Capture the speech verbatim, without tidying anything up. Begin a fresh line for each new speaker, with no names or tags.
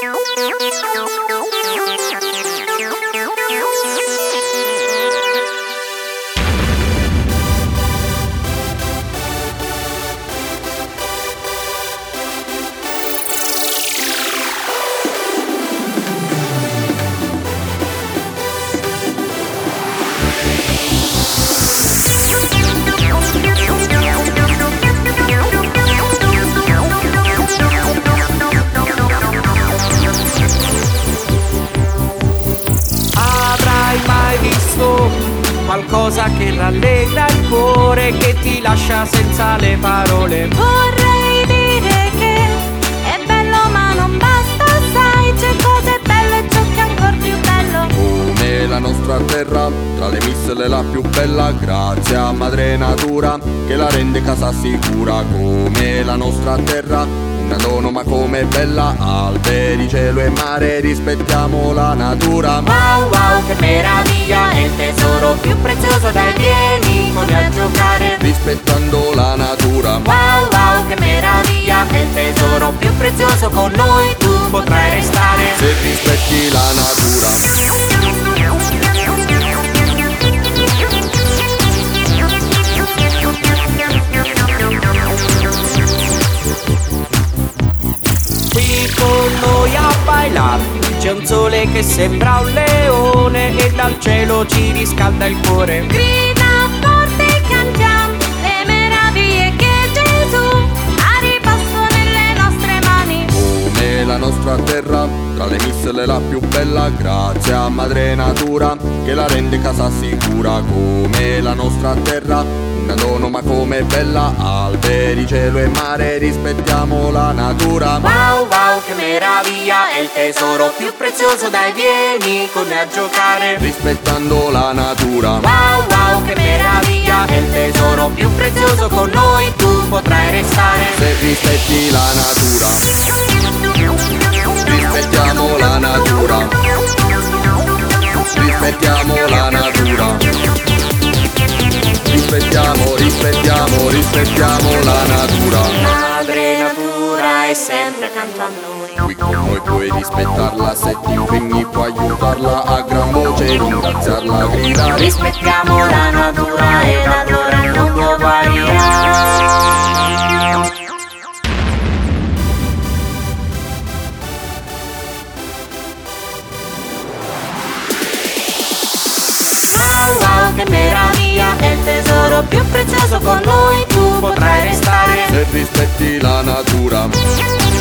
Qualcosa che rallegra il cuore, che ti lascia senza le parole.
Vorrei dire che è bello ma non basta, sai, c'è cose belle, ciò che è ancora più bello.
Come la nostra terra, tra le missili la più bella, grazie a madre natura che la rende casa sicura. Come la nostra terra, una dono ma come bella, alberi, cielo e mare, rispettiamo la natura.
Wow wow che meraviglia, è il tesoro più prezioso, dai vieni con noi a giocare.
Rispettando la natura.
Wow wow che meraviglia, è il tesoro più prezioso, con noi tu potrai restare.
Se rispetti la natura. C'è un sole che sembra un leone e dal cielo ci riscalda il cuore.
Grida forte, cantiamo le meraviglie che Gesù ha riposto nelle nostre mani.
Come la nostra terra, tra le missili la più bella, grazie a madre natura che la rende casa sicura. Come la nostra terra, una dono ma come bella, alberi, cielo e mare, rispettiamo la natura.
Wow wow che meraviglia, è il tesoro più prezioso, dai vieni con noi a giocare.
Rispettando la natura.
Wow wow che meraviglia, è il tesoro più prezioso, con noi tu potrai restare.
Se rispetti la natura. Rispettiamo la natura. Rispettiamo la natura. Rispettiamo, rispettiamo, rispettiamo la natura.
Madre natura è sempre accanto a noi.
Qui con noi puoi rispettarla, se ti impegni puoi aiutarla, a gran voce ringraziarla, gridare.
Rispettiamo la natura ed allora il mondo guarirà. Wow wow che meraviglia, è il tesoro più prezioso, con noi tu potrai restare.
Se rispetti la natura.